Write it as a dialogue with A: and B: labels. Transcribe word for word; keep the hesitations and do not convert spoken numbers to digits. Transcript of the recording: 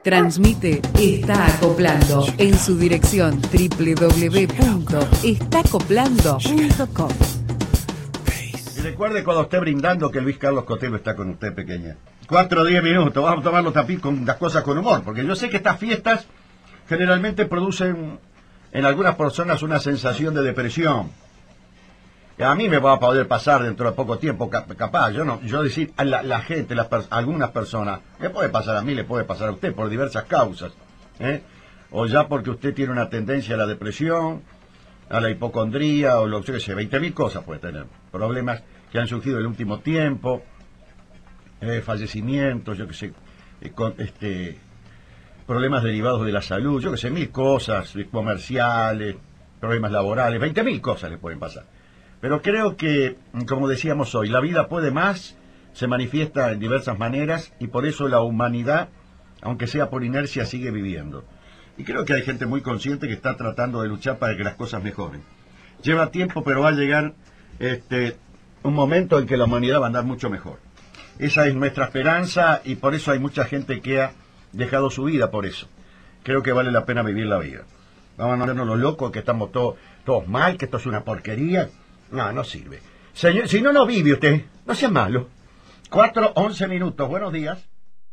A: Transmite Está Acoplando en su dirección doble u doble u doble u punto está acoplando punto com.
B: Y recuerde cuando esté brindando que Luis Carlos Cotelo está con usted, pequeña. Cuatro o diez minutos, vamos a tomarlo también con las cosas con humor, porque yo sé que estas fiestas generalmente producen en algunas personas una sensación de depresión. A mí me va a poder pasar dentro de poco tiempo, capaz, yo no, yo decir, a la, la gente, las, algunas personas, le puede pasar a mí, le puede pasar a usted por diversas causas, ¿eh? O ya porque usted tiene una tendencia a la depresión, a la hipocondría, o lo que sé, veinte mil cosas puede tener, problemas que han surgido en el último tiempo, eh, fallecimientos, yo que sé, eh, con, este, problemas derivados de la salud, yo que sé, mil cosas, comerciales, problemas laborales, veinte mil cosas le pueden pasar. Pero creo que, como decíamos hoy, la vida puede más, se manifiesta en diversas maneras y por eso la humanidad, aunque sea por inercia, sigue viviendo. Y creo que hay gente muy consciente que está tratando de luchar para que las cosas mejoren. Lleva tiempo, pero va a llegar este, un momento en que la humanidad va a andar mucho mejor. Esa es nuestra esperanza y por eso hay mucha gente que ha dejado su vida por eso. Creo que vale la pena vivir la vida. Vamos a no vernos los locos, que estamos todos, todos mal, que esto es una porquería. No, no sirve. Señor, si no, no vive usted. No sea malo. Cuatro, once minutos. Buenos días.